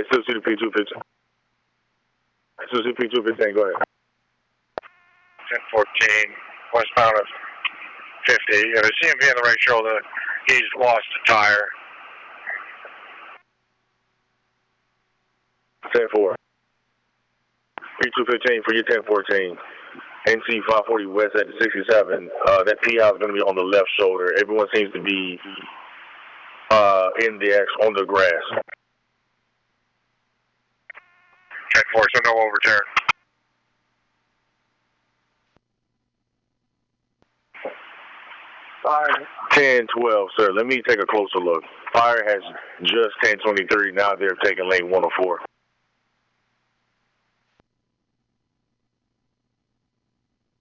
still see the P215. I still see P215, go ahead. 1014, westbound of 50. Yeah, the CMP on the right shoulder, he's lost a tire. 10-4. P215 for your 1014. NC 540 west at the 67. That PI is going to be on the left shoulder. Everyone seems to be in the X on the grass. 10-4, so no overturn. Fire. 10-12, sir. Let me take a closer look. Fire has just 1023. Now they're taking lane 104.